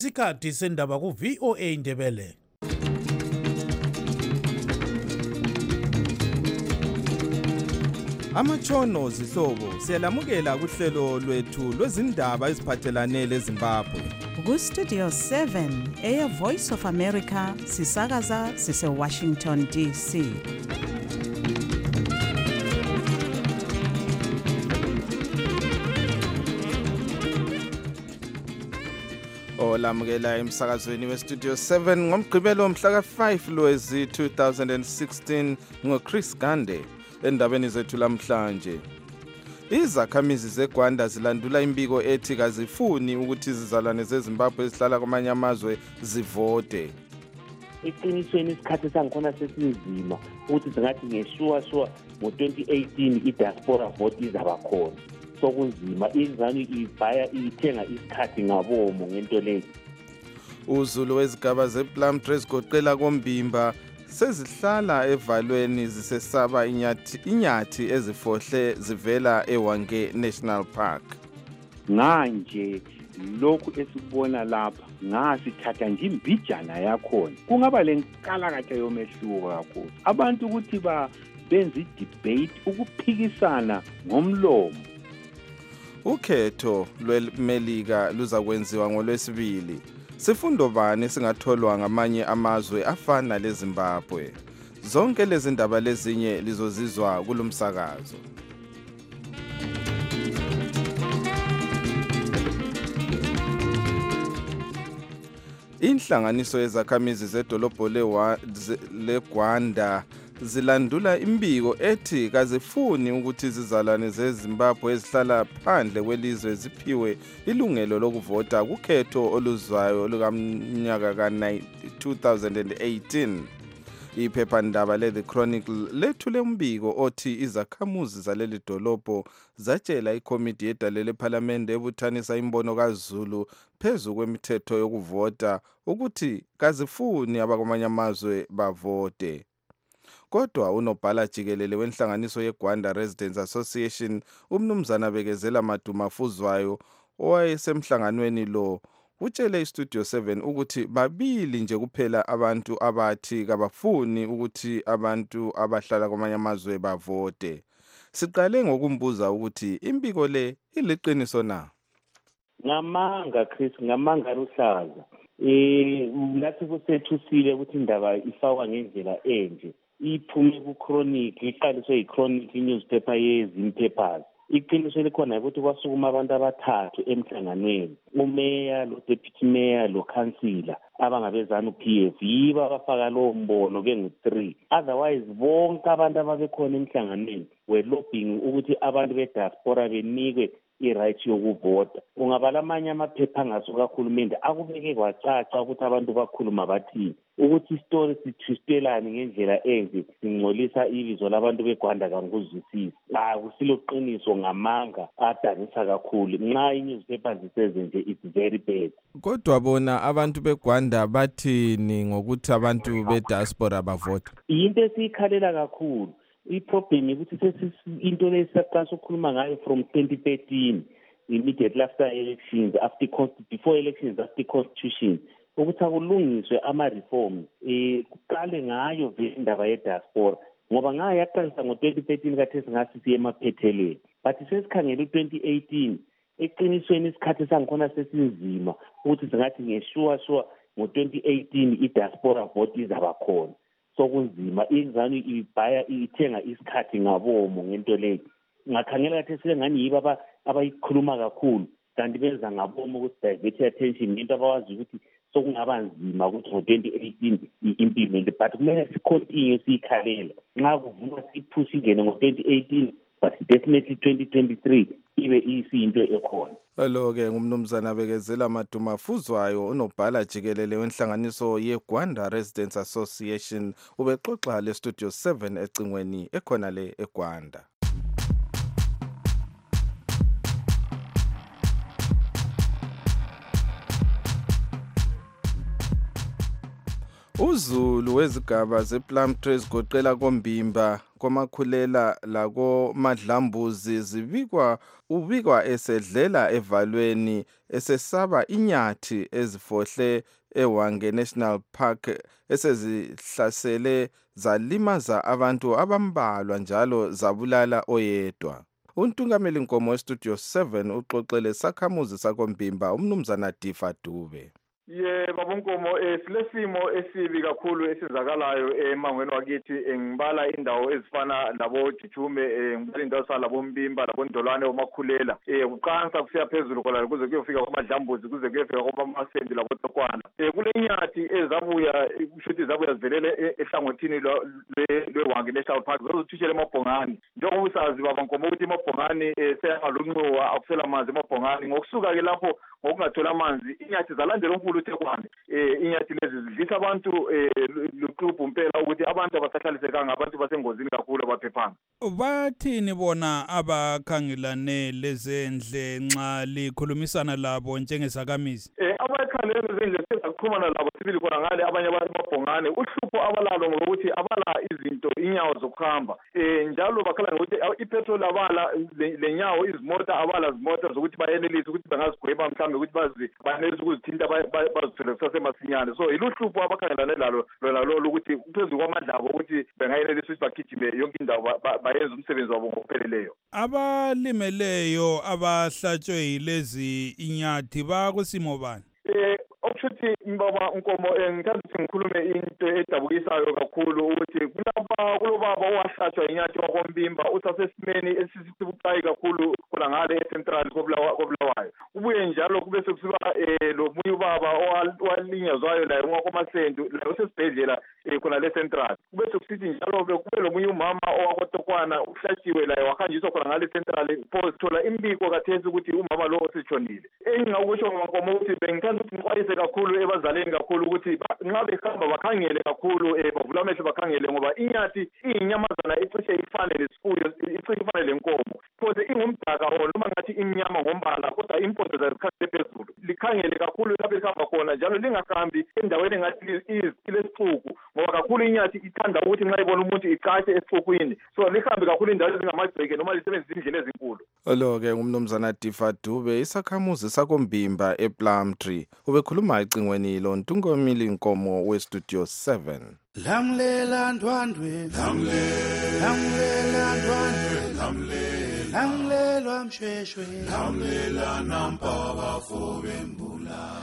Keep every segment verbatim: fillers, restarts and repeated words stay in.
Isikhathi sendaba ku V O A Indebele. Amatshono zihlobo siyalamukela kuhlelo lwethu lwezindaba eziphathelane leZimbabwe. Ku Studio seven eya Voice of America sisakaza sise Washington D C. Olamukela emsakazweni we Studio seven ngomgqibelo mhla ka five Lwezi two thousand sixteen ngoChris Gande. Endabeni zethu lamhlanje, izakhamizi zeGwanda zilandula imbiko ethi kazifuni ukuthi izizalwane zeZimbabwe ezihlala kwamanye amazwe zivote. Eqinisweni isikhathi sangikhona sesinzima ukuthi singathi ngeshuwa shuwa ngo twenty eighteen idiaspora vote izaba khona. Sokunzima ingane ibhaya ithenga isikhathi ngabomo ngento leyo. Uzulu wezigaba zePlum Trezigoqela kombimba sezihlala evalweni zisesaba inyathi inyathi ezifohle zivela eWange National Park. Manje lokhu esibona lapha ngasithatha nje imbijana yakhona kungaba lenkala kade yomehluko kakhulu abantu ukuthi ba benza idebate ukuphikisana ngomlomo. Ukhetho lweMelika luzakwenziwa ngoLwesibili. Sifundo bani singatholwa ngamanye amazwe afana leZimbabwe? Zonke lezi ndaba lezinye lizozizwa kulomsakazo. Inhlanganiso yezakhamizi zedolobho leGwanda zilandula imbiko ethi kazifuni ukuthi izizalwane zeZimbabwe ezihlala phandle kwelizwe ziphiwe ilungelo lokuvota kukhetho oluzwayo lukamnyaka ka two thousand eighteen. Iphephandaba le-The Chronicle lethule umbiko othi izakhamuzi zaleli dolobho zatshela ikomiti yedale lephalamende ebuthanisa imbono kaZulu phezu kwemithetho yokuvota ukuthi kazifuni abakwamanye amazwe bavote. Kodwa unobhala jikelele wenhlanganiso yeGwanda Residents Association umnumzana Bekezela Madumafuzwayo owayesemhlanganweni lo utshele iStudio seven ukuthi babili nje kuphela abantu abathi kabafuni ukuthi abantu abahlala kwamanye amazwe bavote. Siqale ngokumbuza ukuthi imbiko le iliqiniso na? Ngamanga Chris, ngamanga luhlaza. Eh lathi kusethusile ukuthi indaba ifakwa ngendlela enje. Iphume ku-Chronicle, iqaliswe yi-Chronicle newspaper yeZimpapers. Iqiniso likhona ukuthi kwasukuma abantu abathathu emhlanganweni. Umeya, lo deputy mayor, lo councillor abangabezana u-P F yiba abafaka lowo mbono ke ngu-three. Otherwise bonke abantu ababekhona emhlanganweni were lobbying ukuthi abantu be-diaspora benikwe i-right yokuvota. Ungabala amanye amaphepha angasuka kahulumende akubeke kwacaca ukuthi abantu bakhuluma bathini. Ukuthi istory sitwistelane ngendlela enje singcolisa ibizo labantu beGwanda kangikuzwisisi. Ah kusiloqiniso ngamanga adanisa kakhulu. Nxa i-newspaper zisenze nje it's very bad. Kodwa bona abantu beGwanda bathini ngokuthi abantu be-diaspora bavote? Into esiyikhalela kakhulu. I-problem ukuthi into lesaqala ukukhuluma ngayo from twenty thirteen immediately after elections, after before elections, after constitution, ukuthi akulungiswe ama-reforms eh kuqale ngayo indaba ye-diaspora ngoba ngayo yaqalisa ngo twenty thirteen kathi singathi siye emaphetheleni but sesikhangela twenty eighteen eqinisweni isikhathi sangikhona sesinzima ukuthi singathi ngeshuwa shuwa ngo twenty eighteen i-diaspora vote izaba khona. Sokunzima ingane ibhaya ithenga isikhathi ngabomo ngento leyo. Ngakhangela kathi sengani yiba abayikhuluma kakhulu kanti benza ngabomo ukuthi divert attention into abawazi ukuthi sokungaba nzima ukuthi ngo twenty eighteen i-implement but kumele sicontinue siyikhalela. Nxa kuvuma siphushe ingene ngo twenty eighteen but definitely twenty twenty-three ibe isiyinto ekhona. Lo ke ngumnumzana Bekezela Madumafuzwayo unobhala jikelele wenhlanganiso yeGwanda Residents Association ubexoxa le Studio seven ecingweni ekhona le eGwanda. Uzulu wezigaba zePlum Trezigoqela kombimba komakhulela lako Madlambuzi zibikwa ubikwa esedlela evalweni esesaba inyathi ezifohle eWange National Park esezihlasele zalimaza abantu abambalwa njalo zabulala oyedwa. Untungameli Nkomo weStudio seven uxoxele sakhamuzi sakoMbimba umnumzana Difa Dube. Ye baba Nkomo silesimo esibi kakhulu esizakalayo emangweni wakithi ngibala indawo ezifana labo Jijume ngibala indawo salabo Mbimba labo Ndolwane omakhulela uqansa kusiya phezulu khona kuze kuyofika kwaMadlambuzi kuze kuyofika kwaMasendi labo Tokwana kule nyathi ezabuya ushuthi zabuya zivelele ehlangothini lweWange National Park zozuthishele eMabhongani njengoba usazi baba Nkomo ukuthi eMabhongani seyangalunxiwa akusela amanzi eMabhongani ngokusuka ke lapho ngokungathola amanzi inyathi zalandela unkulu Tekwane eh inyathi lezi zidlisa abantu luqhubhu impela ukuthi abantu abasahlalisekanga abantu basengozini kakhulu abaphephanga. Bathini bona abakhangelane lezendle nxa likhulumisana labo njengesakamizi? Eh abakhangelane lezendle sezakuxhumana labo sibili khona ngale abanye abamabhongane uhlupho abalalo ngokuthi abala izinto inyawo zokuhamba eh njalo bakhala ngokuthi ipetrol abala lenyawo izimota abala izimota zokuthi bayenelise ukuthi bangazigweba mhlambe ukuthi bazi banelise ukuzithinta bazithole kusasemasinyane so iluhlupho abakhangelane lalo lona lo ukuthi phezulu kwamadlabo ukuthi bengayelelisa ukuthi bagijime yonke indawo bayenza umsebenzi wabo ngokupheleleyo. Abalimeleyo abahlatshwe yilezi inyathi bakusimo bani? Eh okushuthi mbaba Nkomo ngithanda ukuthi ngikhulume into edabukisayo kakhulu ukuthi kulaba kulobaba owahlatshwa inyathi wakoMbimba usasesimeni esisibucayi kakhulu khona ngale eCentral koBulawayo ubuye njalo kube sekusiba lo munye ubaba owalinyazwayo la ngwakoMasendu la usesibhedlela khona leCentral kube sekusithi njalo kube lo munye umama owakotokwana uhlatshiwe la wahanjiswa khona ngale Central pho sithola imbiko kathesi ukuthi umama lo ositshonile engingakusho ngoMnkomo ukuthi bengithanda ukuthi ngiqwayise kakhulu ebazaleni kakhulu ukuthi nxa behamba bakhangele kakhulu bavula amehlo bakhangele ngoba inyathi iyinyamazana icishe ifane lesifuyo icishe ifane lenkomo futhi ingumdaka noma ngathi imnyama ngombala kodwa impondo zazikhangele phezulu likhangele kakhulu lapho lihamba khona njalo lingahambi endaweni engathi ilesixuku ngoba kakhulu inyathi ithanda ukuthi nxa ibona umuntu icatshe esixukwini so lihambe kakhulu indawo ezingamagceke noma lisebenzisa indlela ezinkulu. Lo-ke ngumnumzana Difa Dube isakhamuzi sakoMbimba ePlumtree ubekhuluma ecingweni lo Ntungameli Nkomo weStudio seven. Lamlela ndwandwe lamlela lamlela ndwandwe lamlela lamlelwa mshweshwe lamlela nampaba fobembula.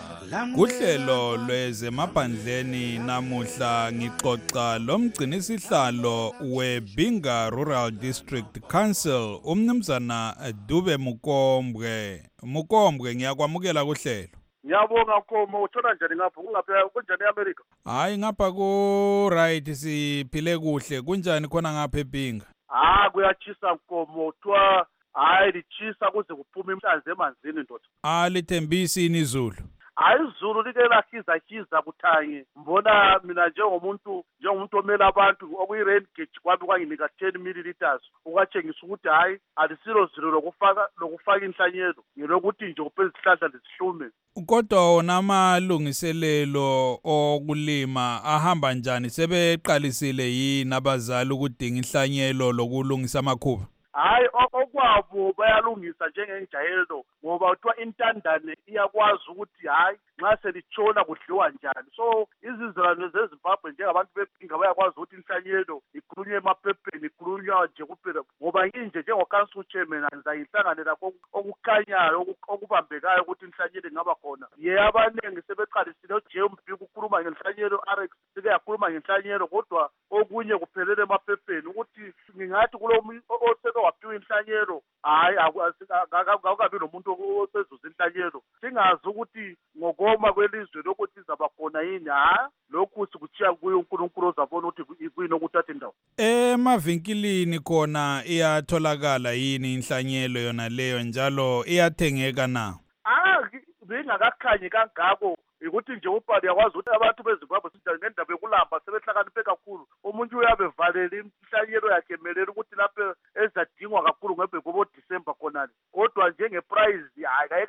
Kuhlelo lwezemaphandleni namuhla ngixoxa lomgcinisihlalo weBinga Rural District Council umnumzana Dube Mukombwe. Mukombwe ngiyakwamukela kuhlelo. Ngiyabonga Nkomo uthola njani ngapha kungaphela kunjani eAmerica? Hayi ngapha ku right siphile kuhle kunjani khona ngapha eBinga? Ah kuyachisa Nkomo twa hayi lichisa kuze kuphume imhlanzi emanzini ndoda. Ah lithembisi inizulu. Ayizulu like lahiza hiza kuthanye mbona mina njengomuntu njengomuntu omela abantu okuyi-rain gauge kwami kwanginika ten milliliters ukatshengisa ukuthi hayi alisilo zilo lokufaka lokufaka inhlanyelo ngilokuthi nje kuphela isihlahla lesihlume. Kodwa wona amalungiselelo okulima ahamba njani sebeqalisile yini abazali ukudinga inhlanyelo lokulungisa amakhuba? Hayi okwabo bayalungisa njengenjayelo ngoba kuthiwa intandane iyakwazi ukuthi hayi nxa selitshona kudliwa njani so izizalwane zeZimbabwe njengabantu beBinga bayakwazi ukuthi inhlanyelo ikhulunywe emaphepheni ikhulunywa nje kuphela ngoba nginje njengo-council chairman ngizayihlangane lakho okukhanyayo okubambekayo ukuthi inhlanyelo ingaba khona ye abaningi sebeqalisile oje umbiko ukhuluma ngenhlanyelo R X sike yakhuluma ngenhlanyelo kodwa okunye kuphelele emaphepheni ukuthi ngingathi kulo oseke waphiwa inhlanyelo hayi akukabi nomuntu osezuza inhlanyelo singazi ukuthi ngokoma kwelizwe lokuthi izaba khona yini ha lokhu sikuchiya kuye uNkulunkulu ozabona ukuthi kuyini okuthatha indawo. Emavinkilini khona iyatholakala yini inhlanyelo yona leyo njalo iyathengeka na? Ah bengakakhanyi kangako ukuthi nje ubhali yakwazi ukuthi abantu beZimbabwe sinjani ngendaba yokulamba sebehlakaniphe kakhulu umuntu uyabevalela inhlanyelo yakhe emelela ukuthi lapho ezadingwa kakhulu ngebe ngobo December khonale kodwa njenge price hayi ayikacaci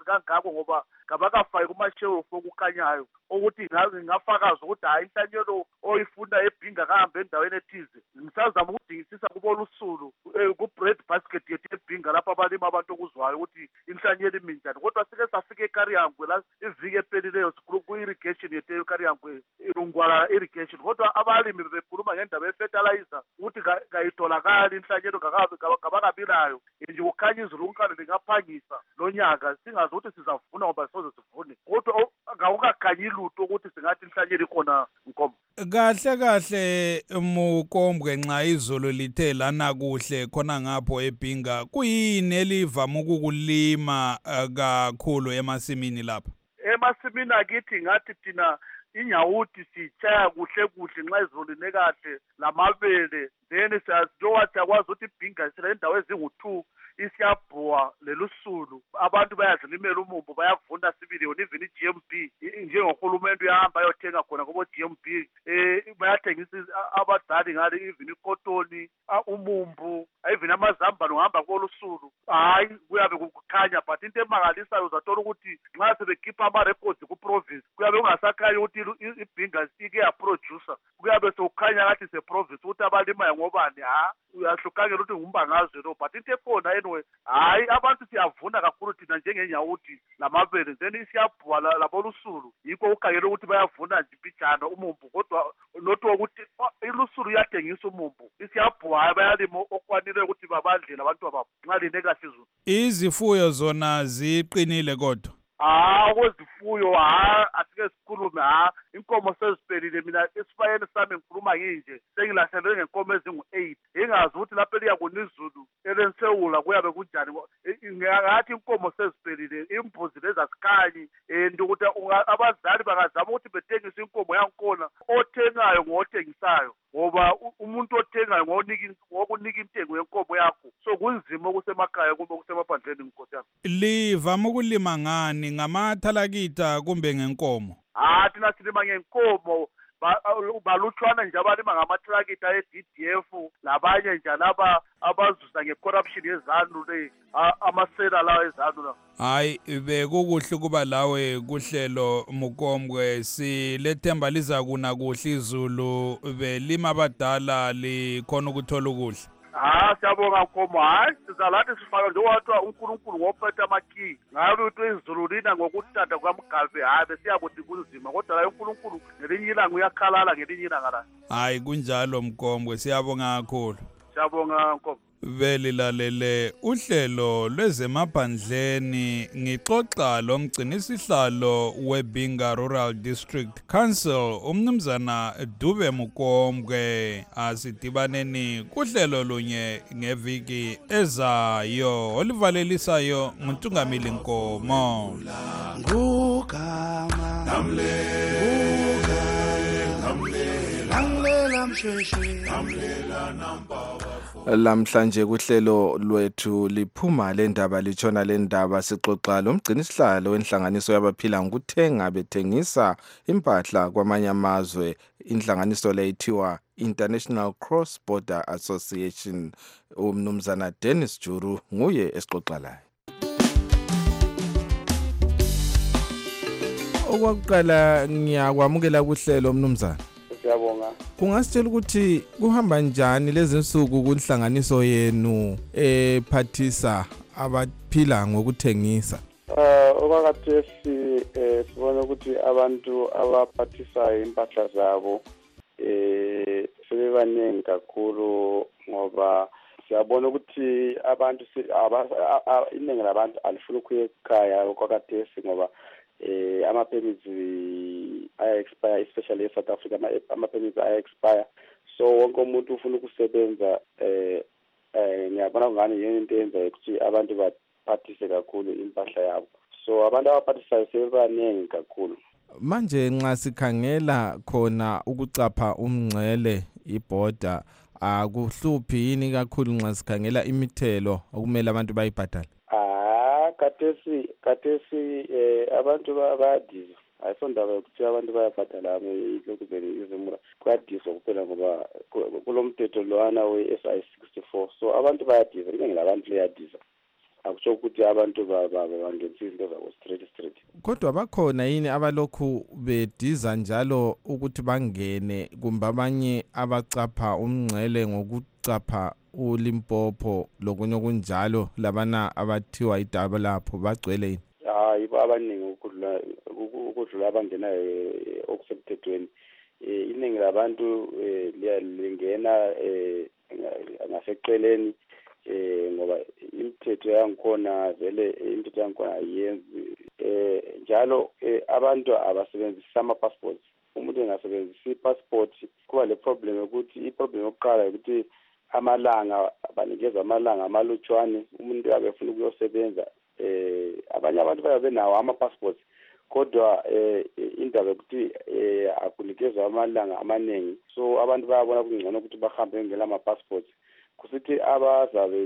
kangako ngoba ngabakafaki kumashelufu okukhanyayo ukuthi ngingafakaza ukuthi hayi inhlanyelo oyifunda ebhinga kahambe endaweni ethize. Ngisazama ukudingisisa kubolusulu ku-bread basket yethu ebhinga lapho abalima abantu okuzwayo ukuthi inhlanyelo imi njani. Kodwa sike safika eKariyangwe la iviki epheleleyo ku-irrigation yethu eKariyangwe irungwala irrigation. Kodwa abalimi bekhuluma ngendaba ye-fertilizer ukuthi kayitholakali inhlanyelo ngabakabilayo nje kukhanya izulu unkalo lingaphangisa lo nyaka singazi ukuthi sizavuna ngoba soze sivune. Kodwa ngawukakhanyi lutho ukuthi singathi inhlanyelo ikhona Nkomo. Kahle kahle Mukombwe nxa izulu lithe lana kuhle khona ngapho ebhinga kuyini elivama ukukulima kakhulu emasimini lapha? Emasimini akithi ngathi thina inyawuthi sitshaya kuhle kuhle nxa izulu line kahle lamabele then siyazilowathi akwazi ukuthi ibhinga sila indawo ezingu-two isiyabhuwa lelusulu abantu bayazilimela umumbu bayakuvuna sibili yona even i-G M B njengohulumende uyahamba ayothenga khona kubo-G M B um bayathengisa abadali ngale even ikotoni umumbu even amazambane uhamba kolusulu hayi kuyabe kukhanya but into emangalisayo uzathola ukuthi nxa sebekhipha ama-records ku-province kuyabe kungasakhanyi ukuthi ibhinga ike yaproducer kuyabe sekukhanya kathi se-province ukuthi abalimayo ngobani ha uyahlukangela ukuthi ngumbangazwe lo but into ekhona anyway hayi abantu siyavuna kakhulu thina njengenyawuthi lamabele then siyabhuwa labolusulu yikho ukhangela ukuthi bayavuna nje impijana umumbu kodwa not ukuthi ilusulu iyathengisa umumbu siyabhuwa hayi bayalima okwanile ukuthi babadlela abantu ababo nxa line kahle izulu. Izifuyo zona ziqinile kodwa? Ah, kwezifuyo ha asike sikhulume ha inkomo seziphelile mina esibayeni sami ngikhuluma nginje sengilahlelwe ngenkomo ezingu-eight ingazi ukuthi lapho eliyakuna izulu elensewula kuyabe kunjani ngathi inkomo seziphelile imbuzi lezi azikhanyi and ukuthi abazali bangazama ukuthi bethengise inkomo yankona othengayo ngothengisayo ngoba umuntu othengayo ngokunika intengo yenkomo yakho so kunzima okusemakhaya kumbe okusemaphandleni nkosi yami. Livama ukulima ngani ngamathalakita kumbe ngenkomo? Ah thina silima ngenkomo balutshwana nje abalima ngamathalakita e-D D F labanye nje laba abazuza nge-corruption yezanu le amasela lawo ezanu la. Hayi bekukuhle kuba lawe kuhlelo Mukombwe silethemba liza kuna kuhle izulu belima abadala likhona ukuthola ukuhle. Ah siyabonga Nkomo hayi sizalathi sifaka njengowathiwa uNkulunkulu ngophethe amakey ngabe ukuthi izulu lina ngokuthanda kwamgabe hayi besiyakuthi kunzima kodwa la uNkulunkulu ngelinye ilanga uyakhalala ngelinye ilanga la. Hayi kunjalo Mukombwe siyabonga kakhulu. Siyabonga Nkomo. Belilalele uhlelo lwezemaphandleni ngixoxa lomgcinisihlalo weBhinga Rural District Council umnumzana Dube Mukombwe. Asidibaneni kuhlelo lunye ngeviki ezayo olivalelisayo nguNtungamili Nkomo. Ngugama Ngamlela mshweshwe Ngamlela namba lamhlanje kuhlelo lwethu liphuma le ndaba litshona le ndaba sixoxa lomgcinisihlalo wenhlanganiso yabaphila ngokuthenga bethengisa impahla kwamanye amazwe inhlanganiso leyithiwa International Cross Border Association umnumzana Dennis Juru nguye esixoxa laye. Okwakuqala ngiyakwamukela kuhlelo mnumzana. Siyabonga. Kungasitshela ukuthi kuhamba njani lezi nsuku kunhlanganiso yenu ephathisa abaphila ngokuthengisa? Eh okwakhathesi sibona ukuthi abantu abaphathisa impahla zabo eh sebebaningi kakhulu ngoba siyabona ukuthi abantu iningi labantu alifuna ukuya ekhaya okwakhathesi ngoba eh ama permits aya expire especially in South Africa ama permits aya expire so wonke umuntu ufuna ukusebenza eh eh ngiyabona ngani yini into yenza ukuthi abantu baphathise kakhulu impahla yabo so abantu abaphathisayo sebebaningi kakhulu. Manje nxa sikhangela khona ukucapha umngcele iborder akuhluphi yini kakhulu nxa sikhangela imithelo okumele abantu bayibhadale? Ah kathesi kathesi eh abantu bayadiza ayisondaba ukuthi abantu bayabhadala lokuzeni izimura kuyadizwa kuphela ngoba kulomthetho lwana we-S I sixty-four so abantu bayadiza iningi labantu liyadiza akusho ukuthi abantu bangenisa izinto zabo straight straight. Kodwa bakhona yini abalokhu bediza njalo ukuthi bangene kumbe abanye abacapha umngcele ngokucapha uLimpopo lokunye okunjalo labana abathiwa idaba lapho bagcwele yini? Hayi abaningi ukudlula ukudlula abangena okusemthethweni. Iningi labantu liyalingena ngaseqeleni eh ngoba imithetho yangikhona vele imithetho yangikhona ayenzi eh njalo abantu abasebenzisa ama passports. Umuntu engasebenzisa i-passport kuba le problem ukuthi i-problem yokuqala ukuthi amalanga banikeza amalanga amalutshwane umuntu yabe efuna ukuyosebenza eh abanye abantu bayabe nawo ama passports kodwa eh indaba ukuthi eh akunikezwa amalanga amaningi so abantu bayabona kungcono ukuthi bahambe ngela ama passports kusithi abazabe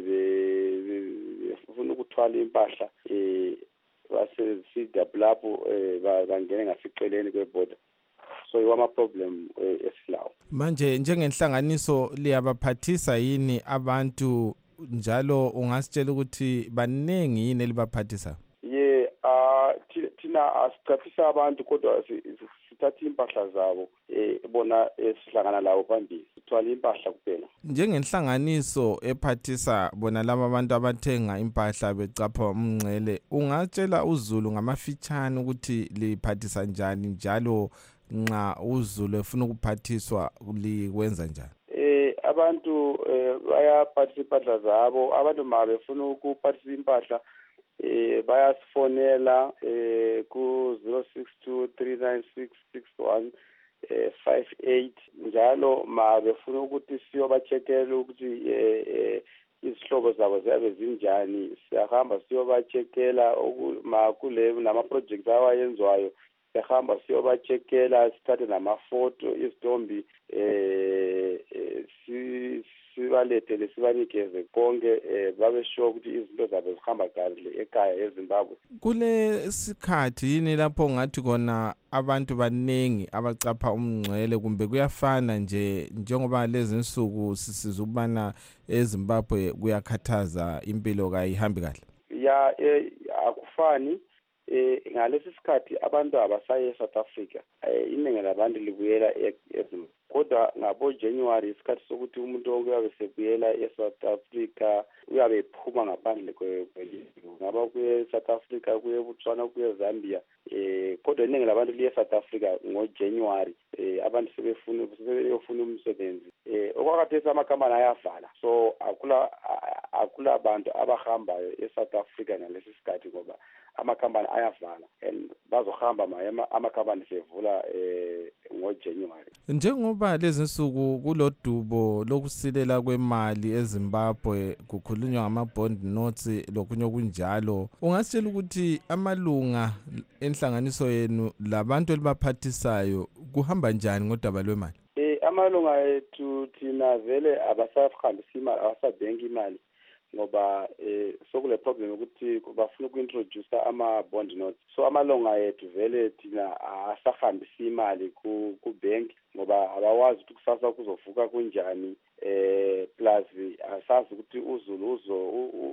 befuna ukuthwala impahla eh basebenzisa lapho bangene ngasiqeleni kweborder so iwama problem esilawo. Manje njengenhlanganiso liyabaphathisa yini abantu njalo ungasitshela ukuthi banengi yini elibaphathisa? Ye ah thina asichaphisa abantu kodwa sithatha impahla zabo eh bona esihlangana lawo phambili sithwala impahla kuphela. Njengenhlanganiso ephathisa bona laba abantu abathenga impahla becapha umngcele ungatshela uZulu ngamafitshane ukuthi liphathisa njani njalo nxa uZulu efuna ukuphathiswa likwenza njani? Eh abantu bayaphathisa impahla zabo abantu ma befuna ukuphathisa impahla eh bayasifonela eh ku zero six two three nine six six one five eight njalo ma befuna ukuthi siyobacheckela ukuthi eh izihlobo zabo ziyabe zinjani siyahamba siyobacheckela ma kule nama projects awayenzwayo siyahamba siyobacheckela sithathe namafoto izitombi eh sibalethele sibanikeze konke babe sure ukuthi izinto zabo zihamba kahle ekhaya eZimbabwe. Kule sikhathi yini lapho ngathi kona abantu banengi abacapha umngcele kumbe kuyafana nje njengoba lezi insuku sisiza ukubana eZimbabwe kuyakhathaza impilo kayihambi kahle? Ya akufani eh ngalesi sikhathi abantu abasaye eSouth Africa iningi labantu libuyela eZimbabwe kodwa ngabo January isikhathi sokuthi umuntu wonke uyabe sebuyela eSouth Africa uyabe ephuma ngaphandle kwelizwe ngaba kuye South Africa kuye Botswana kuye Zambia eh kodwa iningi labantu liye South Africa ngo January eh abantu sebefuna sebeyofuna umsebenzi eh okwakhathesi amakhampani ayavala so akula akula abantu abahambayo eSouth Africa ngalesi sikhathi ngoba amakhampani ayavala and bazohamba mayema amakhampani sevula eh ngo January. Njengoba lezi insuku kulodubo lokusilela kwemali eZimbabwe kukhulunywa ngama bond notes lokunye kunjalo ungasitshela ukuthi amalunga enhlanganiso yenu labantu elibaphathisayo kuhamba njani ngodaba lwemali? Eh amalunga ethu thina vele abasahambisa imali abasabhenki imali ngoba eh sokule problem ukuthi bafuna uku-introduce ama bond notes so amalunga ethu vele thina asahambisa imali ku ku bank ngoba abawazi ukuthi kusasa kuzovuka kunjani eh plus asazi ukuthi uZulu uzo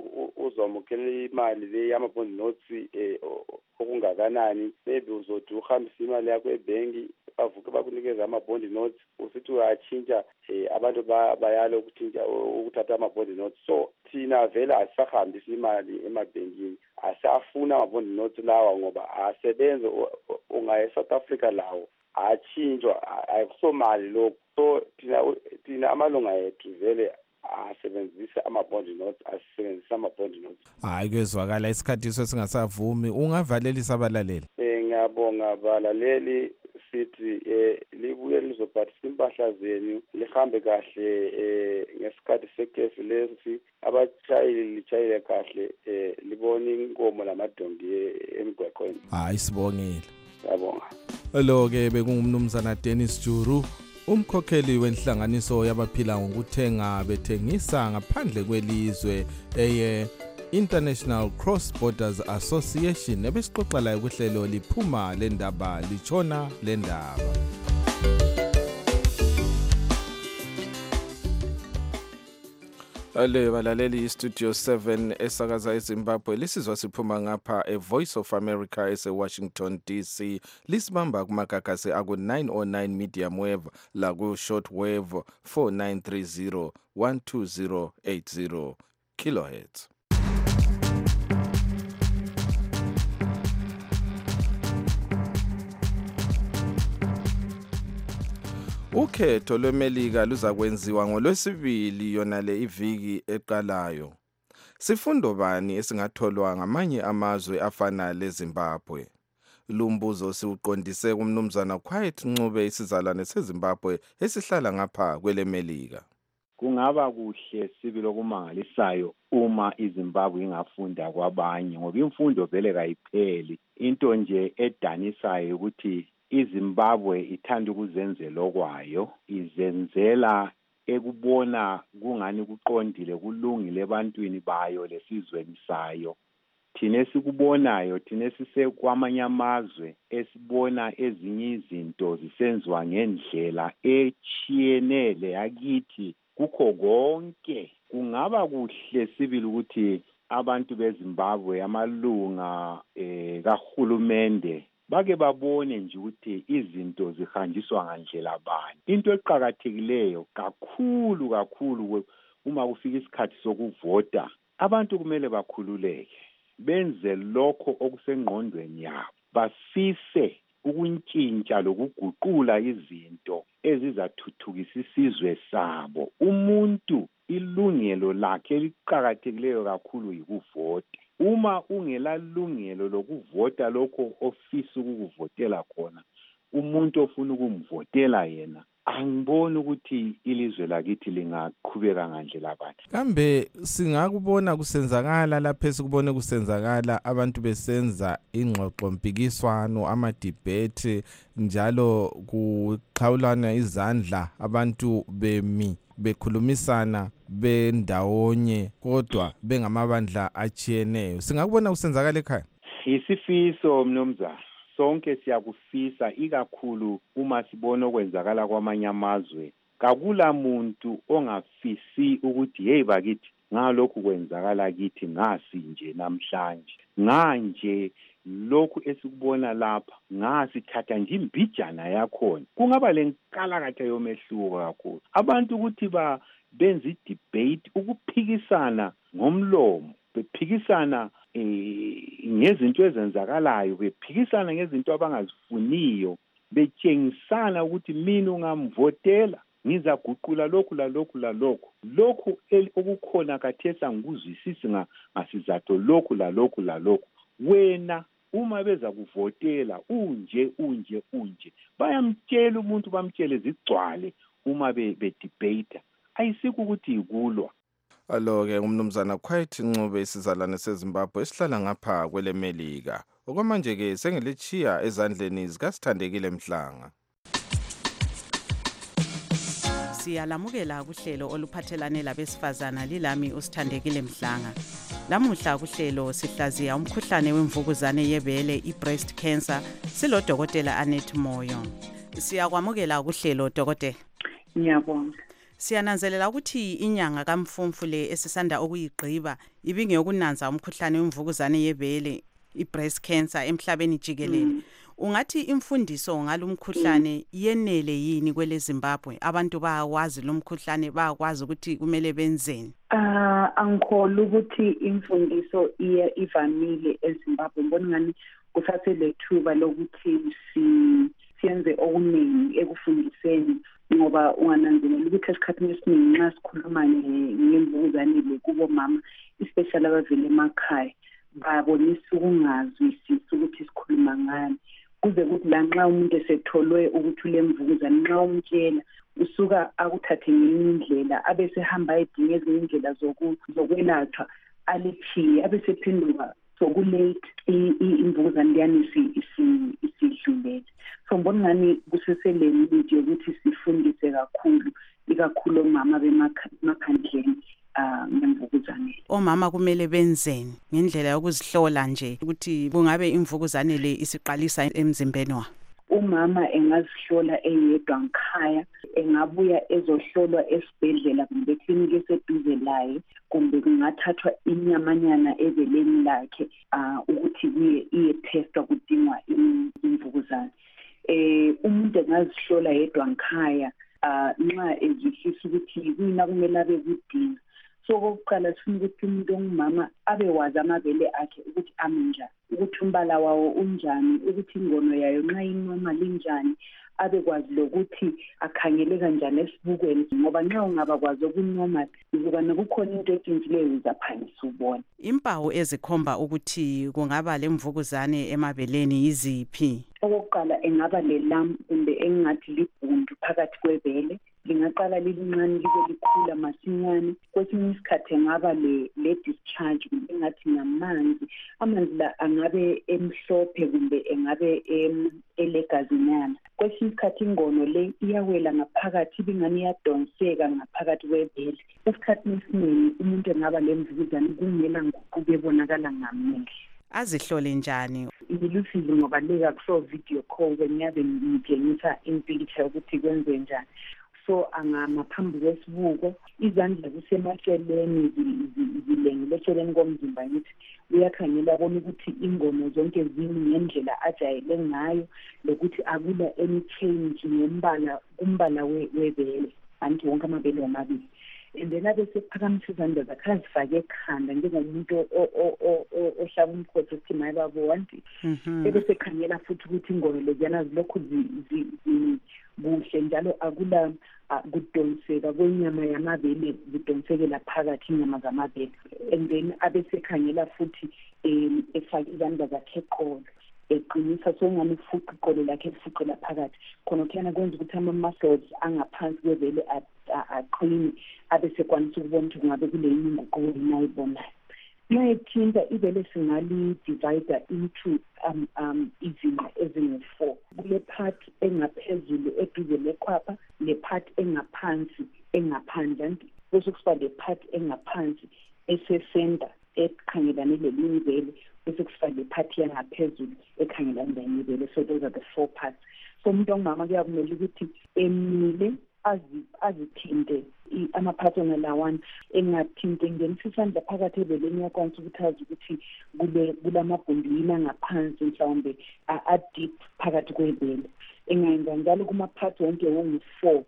uzomukela imali le yama bond notes eh okungakanani maybe uzothi uhambisa imali yakho ebanki bavuke bakunikeza ama bond notes usithi uyachinja abantu bayalo ukuthinja ukuthatha ama bond notes so thina vele asahambisa imali emabhenkini asafuna ama bond notes lawa ngoba asebenze ungaye South Africa lawo achinjwa akusomali lokho so thina thina amalunga ethu vele asebenzisa ama bond notes asebenzisa ama bond notes. Hayi kezwakala isikhathi sesingasavumi ungavalelisa abalaleli. Eh ngiyabonga abalaleli sithi eh libuye lizophathisa impahla zenu lihambe kahle eh ngesikhathi sekefu lesi abachayili lichayile kahle eh libona inkomo lamadongi emgwaqweni. Hayi sibongile. Ngiyabonga. Lo ke bekungumnumzana Dennis Juru umkhokheli wenhlanganiso yabaphila ngokuthenga bethengisa ngaphandle kwelizwe eye International Cross Borders Association ebesixoxa la kuhlelo liphuma lendaba lichona lendaba. Ale balaleli Studio seven esakaza eZimbabwe lisizwa siphuma ngapha e Voice of America ese Washington D C lisibamba kumagagasi aku nine oh nine medium wave la ku short wave four nine three zero one two zero eight zero kilohertz. Ukhetho lweMelika luza kwenziwa ngolwesibili yona le iviki eqalayo. Sifundo bani esingatholwa ngamanye amazwe afana leZimbabwe? Lumbuzo siuqondise kumnumzana Quiet Ncube isizalwane seZimbabwe esihlala ngapha kweleMelika. Kungaba kuhle sibili okumangalisayo uma iZimbabwe ingafunda kwabanye ngoba imfundo vele kayipheli. Into nje edanisayo ukuthi iZimbabwe ithanda ukuzenzela okwayo, izenzela ekubona kungani kuqondile kulungile ebantwini bayo lesizweni sayo. Thina esikubonayo, thina esisekwamanye amazwe esibona ezinye izinto zisenziwa ngendlela echiyenele yakithi kukho konke. Kungaba kuhle sibili ukuthi abantu beZimbabwe amalunga eh kahulumende bake babone nje ukuthi izinto zihanjiswa ngandlela bani. Into eqhakathekileyo kakhulu kakhulu uma kufika isikhathi sokuvota, abantu kumele bakhululeke, benze lokho okusengqondweni yabo, bafise ukuntshintsha lokuguqula izinto ezizathuthukisa isizwe sabo. Umuntu ilungelo lakhe eliqhakathekileyo kakhulu yikuvota. Uma ungelalungelo lokuvota lokho ofisa ukuvotela khona, umuntu ofuna ukumvotela yena, angiboni ukuthi ilizwe lakithi lingaqhubeka ngandlela bathi. Kambe singakubona kusenzakala lapho esikubone kusenzakala abantu besenza ingxoxo mpikiswano ama debate njalo kuxhawulana izandla abantu bemi bekhulumisana bendawonye kodwa bengamabandla achiyeneyo. Singakubona kusenzakala ekhaya. Isifiso mnumzana, sonke siyakufisa ikakhulu uma sibona okwenzakala kwamanye amazwe. Kakula muntu ongafisi ukuthi hey bakithi ngalokhu kwenzakala kithi ngasi nje namhlanje. Nganje lokhu esikubona lapha ngasithatha nje imbijana yakhona. Kungaba lenkalakatha yomehluko kakhulu. Abantu ukuthi ba benza i-debate ukuphikisana ngomlomo, bephikisana eh ngezinto ezenzakalayo, bephikisana ngezinto abangazifuniyo, betshengisana ukuthi mina ungamvotela ngizaguqula lokhu la lokhu la lokhu. Lokhu okukhona kathesa ngikuzwisisi ngasizatho lokhu la lokhu la lokhu. Wena uma beza kuvotela unje unje unje bayamtshela umuntu bamtshele zigcwale uma be debate. Ayisiku ukuthi ikulwa. Alo ke umnumzana Quiet Ncube isizalwane seZimbabwe esihlala ngapha kweleMelika. Okwamanje ke sengilichiya ezandleni zikaSithandekile Mhlanga. Siyalamukela kuhlelo oluphathelane labesifazana lilami uSithandekile Mhlanga. Lamuhla kuhlelo sihlaziya umkhuhlane wemvukuzane yebele i-breast cancer silodokotela Annette Moyo. Siyakwamukela kuhlelo dokotela. Ngiyabonga. Siyananzelela ukuthi inyanga kaMfumfu le esisanda ukuyigqiba ibingeyokunanza umkhuhlane wemvukuzane yebele i-breast cancer emhlabeni jikelele. Mm. Ungathi imfundiso ngalomkhuhlane yenele yini kwele Zimbabwe? Abantu bayawazi lo mkhuhlane, bayakwazi ukuthi kumele benzeni? Ah, angikholwa ukuthi imfundiso iya ivamile eZimbabwe. Ngibona ngani kusasele thuba lokuthi si siyenze okuningi ekufundiseni ngoba ungananzelela ukuthi esikhathini esiningi nxa sikhuluma ngemvukuzane le kubo mama especially abavele emakhaya babonisa ukungazwisisi ukuthi sikhuluma ngani. Kuze kuthi la nxa umuntu esetholwe ukuthi ulemvukuzane nxa umtshela usuka akuthathe ngenye indlela abese hamba edinga ezinye indlela zokwelatshwa alethiye abese phenduka sokulate imvukuzane liyani isidlulele. So ngibona ngani kusesele imithi yokuthi sifundise kakhulu ikakhulu omama bemakhandleni ngemvukuzane. Omama kumele benzeni ngendlela yokuzihlola nje ukuthi kungabe imvukuzane le isiqalisa emzimbeni wa? umama engazihlola eyedwa ngikhaya, engabuya ezohlolwa esibhedlela kumbe eklinikhi eseduze laye, kumbe kungathathwa inyamanyana ebeleni lakhe uh, ukuthi iye iye testwa kudingwa imvukuzane. Eh umuntu engazihlola yedwa ngikhaya uh, nxa ezwisisa ukuthi kuyina kumele abe kudinga. So kokuqala sifuna ukuthi umuntu ongumama abewazi amabele akhe ukuthi ame njani, ukuthi umbala wawo unjani, ukuthi ingono yayo nxa inoma linjani, abekwazi lokuthi akhangele kanjani esibukweni, ngoba nxa ungaba kwazi okunoma ukubana kukhona into etshintshileyo uzaphangisa ubona. Impawu ezikhomba ukuthi kungaba lemvukuzane emabeleni yiziphi? Okokuqala engaba le lump kumbe engathi libhundu phakathi kwebele, lingaqala lilincane libe likhula masinyane. Kwesinye isikhathi engaba le le discharge kumbe engathi namanzi, amanzi la angabe emhlophe kumbe engabe elegazinyana. Kwesinye isikhathi ingono le iyawela ngaphakathi ibingani iyadonseka ngaphakathi kwebele. Esikhathini esiningi umuntu engaba lemvukuzane kungela nguquko ebonakala ngamehlo. Azihlole njani? Ngilusizi ngoba leka kuso video call bengiyabe ngitshengisa impicture ukuthi kwenze njani. So angaphambi kwesibuko izandla zisemaceleni zilengile eceleni komzimba ukuthi uyakhangela bona ukuthi ingono zonke zimi ngendlela ajayele ngayo, lokuthi akula any change ngombala kumbala webele, anti wonke amabele amabili. And then abese phakamisa izandla zakhe azifake ekhanda njengomuntu ohlaba umkhosi ukuthi maye babo wanti. Ebese khangela futhi ukuthi ingono leziyana zilokhu kuhle njalo akula kudonseka kwenyama yamabele, kudonsekela phakathi inyama zamabele. And then abese khangela futhi efake izandla zakhe eqolo, eqinisa sengani futhi iqolo lakhe lifuqela phakathi khona kuyana kwenza ukuthi ama-muscles angaphansi kwebele aqine, abese kwanisa ukubona ukuthi kungabe kule inguquko inayibonayo. Nxa ethinta ibele singali-divide into um, um, izinga ezingu-four. Kule part engaphezulu eduze lekhwapha, le part engaphansi engaphandle, bese kusiba le part engaphansi esesenta ekhangelane lelinye ibele, bese kusiba le part yangaphezulu ekhangelane lelinye ibele. So those are the four parts. So umuntu ongumama kuyakumele ukuthi emile azithinte amaphathona lawana, engathinte ngenisa isandla phakathi ebeleni uyakwanisa ukuthi azi ukuthi kule kulamabhundu yini angaphansi mhlawumbe a-deep phakathi kwebele. Engayenza njalo kumaphathi wonke wongu-four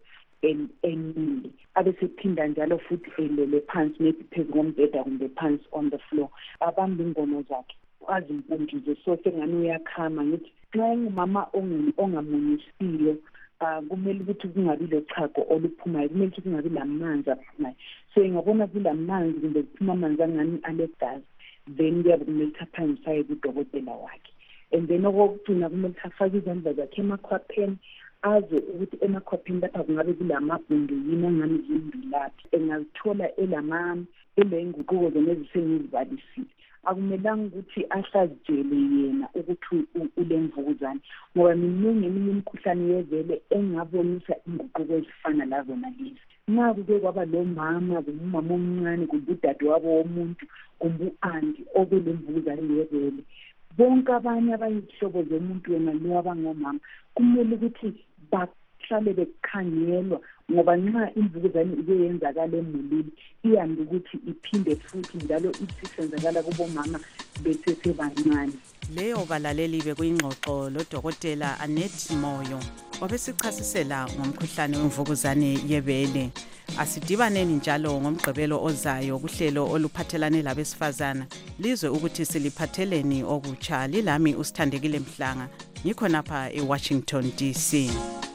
emile, abesephinda njalo futhi elele phansi, maybe phezu kombheda kumbe phansi on the floor, abambe ingono zakhe azimpuntshuze. So sengani uyakhama ngithi nxa engumama ongamunyisiyo Uh, kumele ukuthi kungabi lochago oluphumayo, kumele ukuthi kungabi lamanzi aphumayo. So ingabona kulamanzi kumbe kuphuma amanzi angani alegazi, then kuyabe kumele ukuthi aphangisaye kudokotela wakhe. And then okokugcina kumele ukuthi afake izandla zakhe emakhwapheni, aze ukuthi emakhwapheni lapha kungabe kulamabhundu yini angani zimbilaphi. Engazithola elama elenguquko zona ezisengizibalisile, akumelanga ukuthi ahlazitshele yena ukuthi ulemvukuzane, ngoba miningi eminye imikhuhlane yevele engabonisa inguquko ezifana lazona lezi. Nxa kuke kwaba lo mama kumbe umama omncane kumbe udade wabo womuntu kumbe u-anti obelemvukuzane yevele, bonke abanye abayihlobo zomuntu wena lo abangomama kumele ukuthi bahlale bekhangelwa, ngoba nxa imvukuzane ike yenzakala emulini iyanda ukuthi iphinde futhi njalo isenzakala kubomama besesebancane. Leyo balaleli bekuyingxoxo lodokotela Annette Moyo wabesichasisela ngomkhuhlane wemvukuzane yebele. Asidibaneni njalo ngomgqibelo ozayo kuhlelo oluphathelane labesifazana, lizwe ukuthi siliphatheleni okutsha. Lilami uSithandekile Mhlanga, ngikho napha eWashington D C.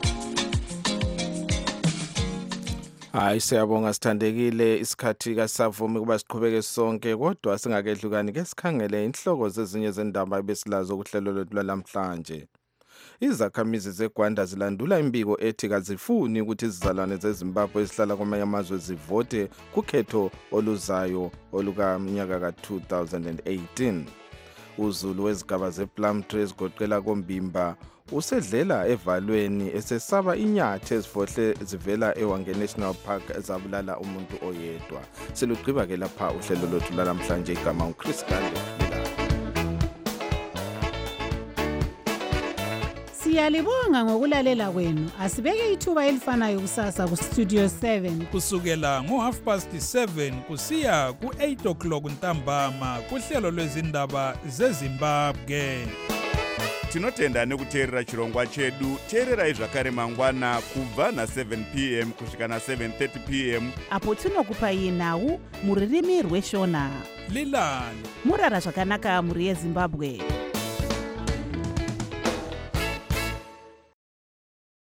Hayi siyabonga Sithandekile, isikhathi kasavumi kuba siqhubeke sonke, kodwa singakehlukani ke sikhangele inhloko zezinye zendaba ebesilazo kuhlelo lwethu lamhlanje. Izakhamizi zeGwanda zilandula imbiko ethi kazifuni ukuthi izizalwane zeZimbabwe ezihlala kwamanye amazwe zivote kukhetho oluzayo olukamnyaka ka two thousand eighteen. Uzulu wezigaba zePlumtree ezigoqela koMbimba usedlela evalweni esesaba inyathi ezifohle zivela eWange National Park ezabulala umuntu oyedwa. Silugqiba ke lapha uhlelo lwethu lamhlanje, igama uChris Gande. Siyalibonga ngokulalela kwenu. Asibeke ithuba elifanayo kusasa ku Studio seven. Kusukela ngo half past seven kusiya ku eight o'clock ntambama kuhlelo lwezindaba zeZimbabwe. Tinotenda nekuteerera chirongwa chedu. Teererai zvakare mangwana kubva na seven p m kusvika na seven thirty p m apo tinokupai nhau muririmi rweshona. Lilani murara zvakanaka muri yeZimbabwe.